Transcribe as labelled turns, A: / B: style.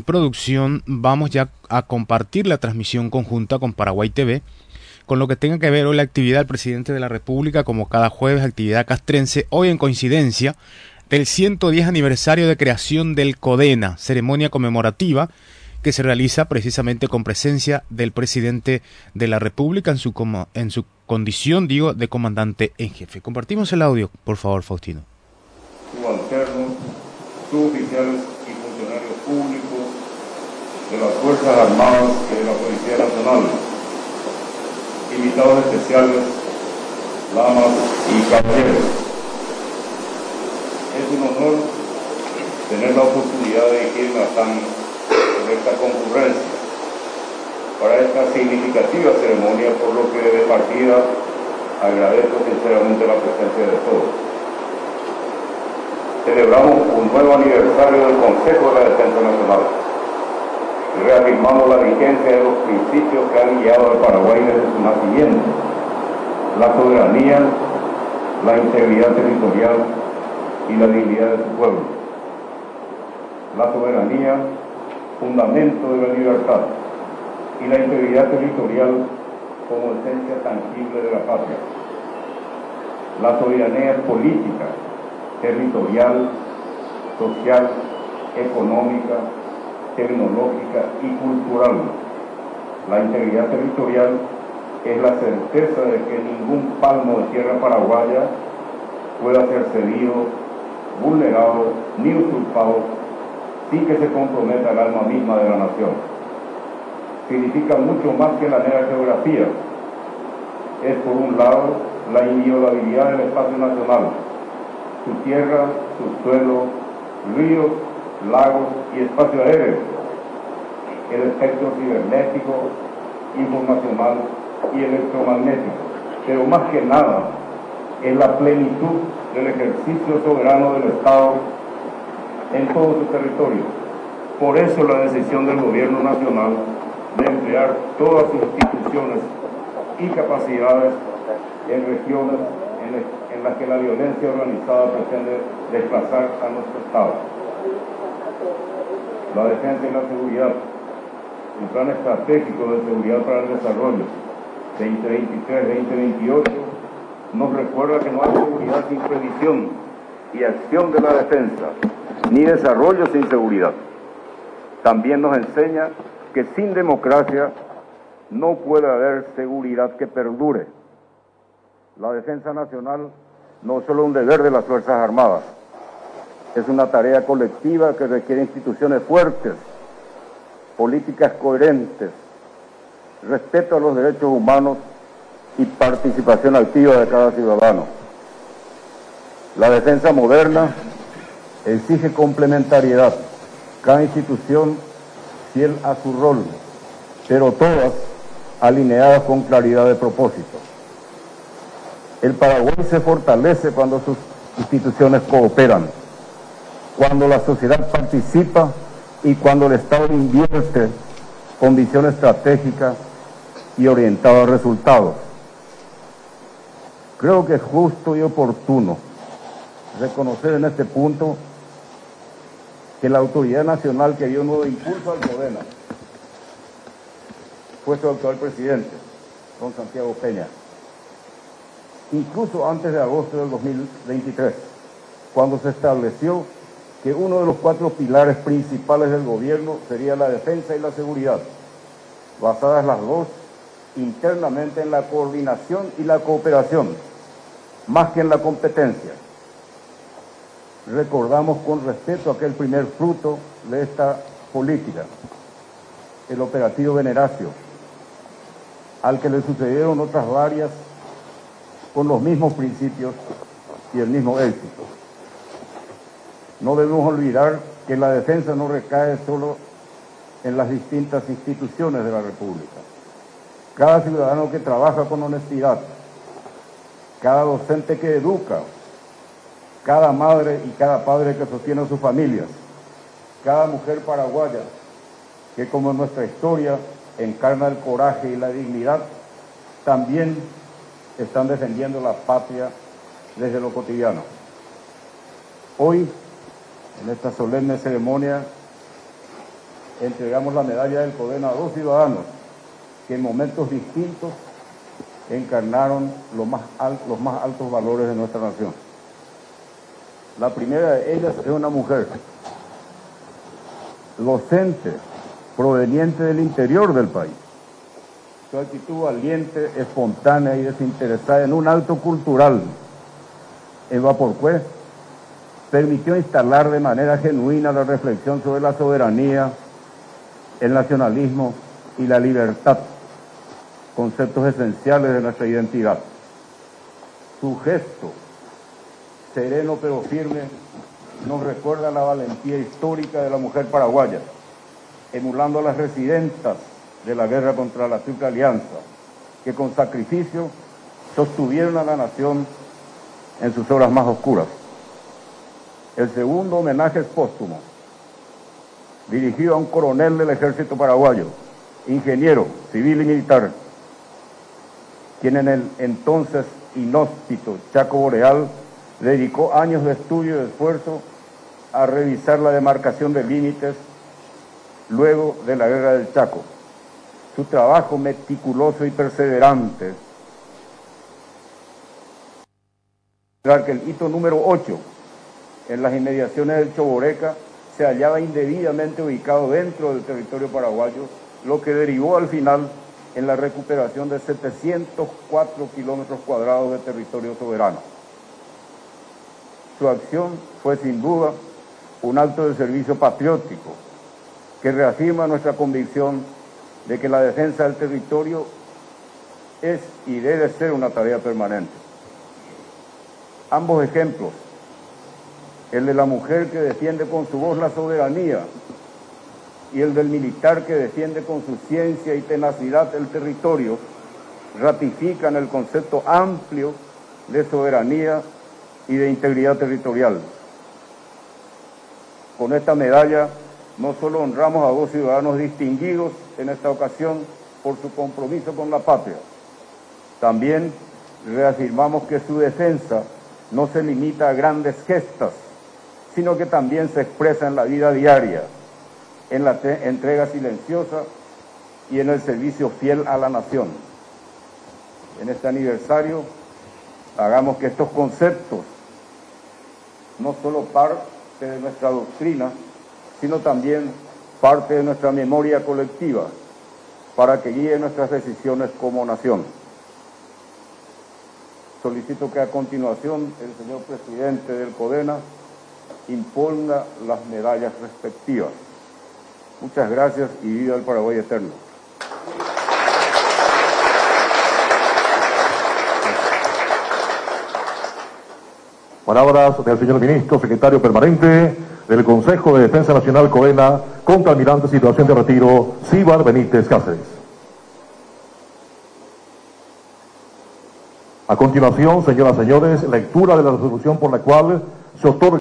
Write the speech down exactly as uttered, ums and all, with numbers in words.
A: producción, vamos ya a compartir la transmisión conjunta con Paraguay T V, con lo que tenga que ver hoy la actividad del presidente de la República, como cada jueves, actividad castrense, hoy en coincidencia del ciento diez aniversario de creación del CODENA, ceremonia conmemorativa que se realiza precisamente con presencia del presidente de la República en su, como, en su condición, digo, de comandante en jefe. Compartimos el audio, por favor, Faustino.
B: Subalternos, suboficiales y funcionarios públicos de las Fuerzas Armadas y de la Policía Nacional, invitados especiales, damas y caballeros. Es un honor tener la oportunidad de dirigirme a tan esta concurrencia para esta significativa ceremonia, por lo que de partida agradezco sinceramente la presencia de todos. Celebramos un nuevo aniversario del Consejo de la Defensa Nacional y reafirmamos la vigencia de los principios que han guiado al Paraguay desde su nacimiento: la soberanía, la integridad territorial y la dignidad de su pueblo. La soberanía, fundamento de la libertad, y la integridad territorial como esencia tangible de la patria. La soberanía es política, territorial, social, económica, tecnológica y cultural. La integridad territorial es la certeza de que ningún palmo de tierra paraguaya pueda ser cedido, vulnerado ni usurpado sin que se comprometa el alma misma de la nación. Significa mucho más que la mera geografía. Es, por un lado, la inviolabilidad del espacio nacional, su tierra, su suelo, ríos, lagos y espacio aéreo, el espectro cibernético, informacional y electromagnético, pero más que nada es la plenitud del ejercicio soberano del Estado en todo su territorio. Por eso la decisión del gobierno nacional de emplear todas sus instituciones y capacidades en regiones en, en las que la violencia organizada pretende desplazar a nuestro Estado. La defensa y la seguridad, un plan estratégico de seguridad para el desarrollo veinte veintitrés veinte veintiocho, nos recuerda que no hay seguridad sin previsión y acción de la defensa, ni desarrollo sin seguridad. También nos enseña que sin democracia no puede haber seguridad que perdure. La defensa nacional no es solo un deber de las Fuerzas Armadas, es una tarea colectiva que requiere instituciones fuertes, políticas coherentes, respeto a los derechos humanos y participación activa de cada ciudadano. La defensa moderna exige complementariedad, cada institución fiel a su rol, pero todas alineadas con claridad de propósito. El Paraguay se fortalece cuando sus instituciones cooperan, cuando la sociedad participa y cuando el Estado invierte con visión estratégica y orientada a resultados. Creo que es justo y oportuno reconocer en este punto que la autoridad nacional que dio un nuevo impulso al CODENA fue su actual presidente, don Santiago Peña, incluso antes de agosto del dos mil veintitrés, cuando se estableció que uno de los cuatro pilares principales del gobierno sería la defensa y la seguridad, basadas las dos internamente en la coordinación y la cooperación, más que en la competencia. Recordamos con respeto aquel primer fruto de esta política, el operativo Veneracio, al que le sucedieron otras varias con los mismos principios y el mismo éxito. No debemos olvidar que la defensa no recae solo en las distintas instituciones de la República. Cada ciudadano que trabaja con honestidad, cada docente que educa, cada madre y cada padre que sostiene a sus familias, cada mujer paraguaya que, como en nuestra historia, encarna el coraje y la dignidad, también están defendiendo la patria desde lo cotidiano. Hoy, en esta solemne ceremonia, entregamos la medalla del CODENA a dos ciudadanos que en momentos distintos encarnaron los más, al, los más altos valores de nuestra nación. La primera de ellas es una mujer docente, proveniente del interior del país. Su actitud valiente, espontánea y desinteresada en un acto cultural en Vaporcué permitió instalar de manera genuina la reflexión sobre la soberanía, el nacionalismo y la libertad, conceptos esenciales de nuestra identidad. Su gesto, sereno pero firme, nos recuerda la valentía histórica de la mujer paraguaya, emulando a las residentas de la guerra contra la Triple Alianza, que con sacrificio sostuvieron a la nación en sus horas más oscuras. El segundo homenaje es póstumo, dirigido a un coronel del ejército paraguayo, ingeniero, civil y militar, quien en el entonces inhóspito Chaco Boreal dedicó años de estudio y de esfuerzo a revisar la demarcación de límites luego de la guerra del Chaco. Su trabajo meticuloso y perseverante, que el hito número ocho en las inmediaciones del Choboreca se hallaba indebidamente ubicado dentro del territorio paraguayo, lo que derivó al final en la recuperación de setecientos cuatro kilómetros cuadrados de territorio soberano. Su acción fue sin duda un acto de servicio patriótico que reafirma nuestra convicción de que la defensa del territorio es y debe ser una tarea permanente. Ambos ejemplos, el de la mujer que defiende con su voz la soberanía y el del militar que defiende con su ciencia y tenacidad el territorio, ratifican el concepto amplio de soberanía y de integridad territorial. Con esta medalla no solo honramos a dos ciudadanos distinguidos en esta ocasión por su compromiso con la patria, también reafirmamos que su defensa no se limita a grandes gestas, sino que también se expresa en la vida diaria, en la entrega silenciosa y en el servicio fiel a la nación. En este aniversario, hagamos que estos conceptos no solo parte de nuestra doctrina, sino también parte de nuestra memoria colectiva, para que guíe nuestras decisiones como nación. Solicito que a continuación el señor presidente del CODENA imponga las medallas respectivas. Muchas gracias y viva el Paraguay eterno.
C: Palabras del señor ministro, secretario permanente del Consejo de Defensa Nacional CODENA, contraalmirante situación de retiro, Cíbar Benítez Cáceres. A continuación, señoras y señores, lectura de la resolución por la cual se otorga